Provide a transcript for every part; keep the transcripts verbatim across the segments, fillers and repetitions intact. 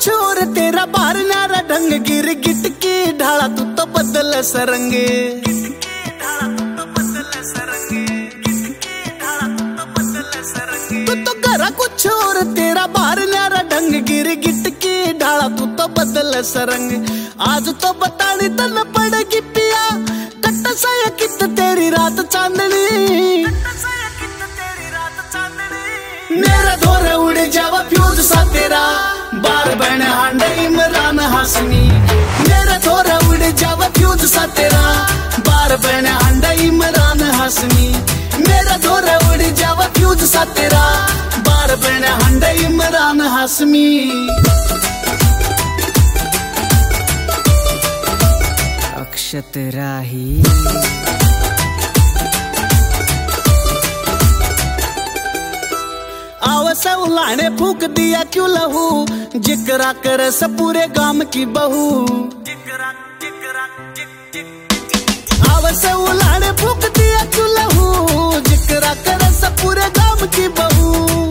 कुछ और तेरा बार नारा ढंग गिर गिट की ढाला तू तो बदल सरंगे तू तो करा कुछ और तेरा बार नारा ढंग गिर गिट की ढाला तू तो बदल सरंग आज तो बतानी तन पड़ेगी पिया कट्टा साया कित तेरी रात चांदनी मेरा धोरे उड़ जावा फ्यूज सा तेरा बार बहने हांडे इमरान हाशमी मेरा धोरे उड़ जावा फ्यूज सा तेरा बार बहने हांडे इमरान हाशमी मेरा धोरे उड़ जावा फ्यूज सा तेरा बार बहने हांडे इमरान हाशमी अक्षत राही आवसे उलाने फूक दिया क्यों लहू जिक्रा करे से पूरे गांव की बहू आवसे उलाने फूक दिया क्यों लहू जिक्रा करे से पूरे गांव की बहू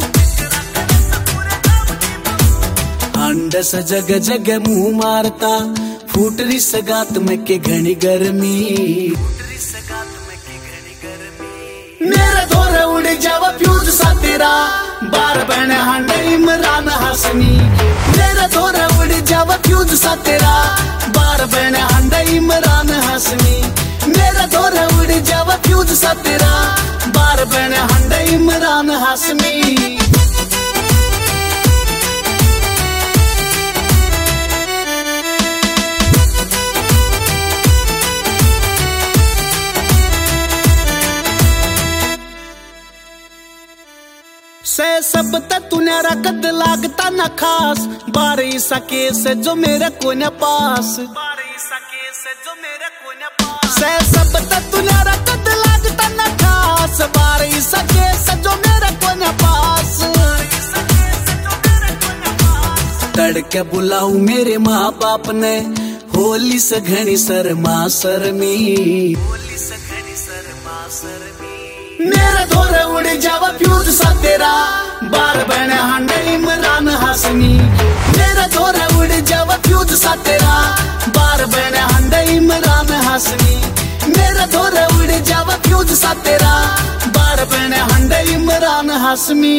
अंड से जग जग मुंह मारता फूट रही सगात में के घनी गर्मी मेरा धोरे उड़ जावा फ्यूज सा तेरा बार बहने हांडे इमरान हाशमी मेरा धोरे उड़ जावा फ्यूज सा तेरा बार बहने हांडे इमरान हाशमी मेरा धोरे उड़ जावा फ्यूज सा तेरा बार बहने हांडे इमरान हाशमी से सब तुन्यारा कद लागता न खास बारी सके से जो मेरे को न पास बारी सके से जो मेरे को न पास से सब तुन्यारा कद लागता न खास बारी सके से जो मेरे को न पास तड़के बुलाऊ मेरे माँ बाप ने होली से घनी शर्मा शर्मी होली से घनी शर्मा शर्मी मेरा धोरे उड़ जावा फ्यूज सा तेरा बार बहने हांडे इमरान हाशमी मेरा धोरे उड़ जावा फ्यूज सा तेरा बार बहने हांडे इमरान हाशमी मेरा धोरे उड़ जावा फ्यूज सा तेरा बार बहने हांडे इमरान हाशमी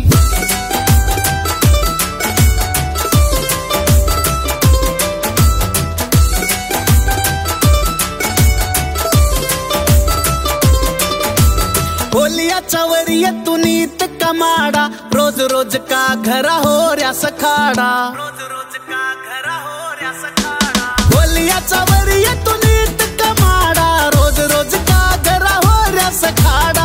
होलिया चवरिया तू नीत कमाड़ा रोज रोज का घरा हो रहा सखाड़ा रोज रोज का घरा हो रहा सखाड़ा होलिया चवरिया तू नीत कमाड़ा रोज रोज का घरा हो रहा सखाड़ा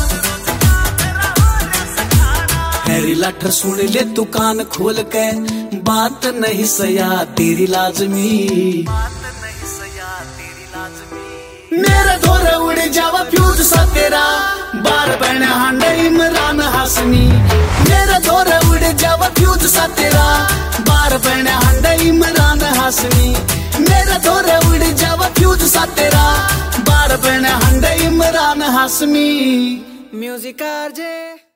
हैरी लाठर सुन ले तू कान खोल के बात नहीं सया तेरी लाजमी बात नहीं सया तेरी लाजमी मेरा धोरे उड़ जावा फ्यूज सा तेरा बार बहने हांडे इमरान हाशमी मेरा धोरे उड़ जावा फ्यूज सा तेरा बार बहने हांडे इमरान हाशमी मेरा धोरे उड़ जावा फ्यूज सा तेरा बार बहने हांडे इमरान हाशमी म्यूजिक आरजे।